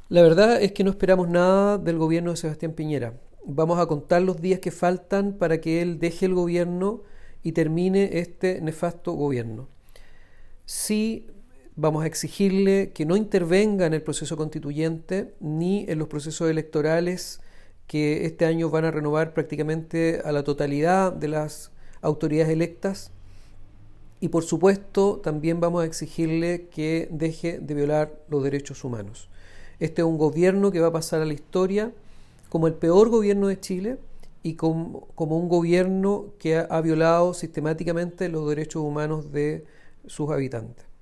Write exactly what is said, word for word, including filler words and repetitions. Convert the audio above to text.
La verdad es que no esperamos nada del gobierno de Sebastián Piñera. Vamos a contar los días que faltan para que él deje el gobierno y termine este nefasto gobierno. Sí, vamos a exigirle que no intervenga en el proceso constituyente ni en los procesos electorales que este año van a renovar prácticamente a la totalidad de las autoridades electas. Y por supuesto también vamos a exigirle que deje de violar los derechos humanos. Este es un gobierno que va a pasar a la historia como el peor gobierno de Chile y como, como un gobierno que ha, ha violado sistemáticamente los derechos humanos de sus habitantes.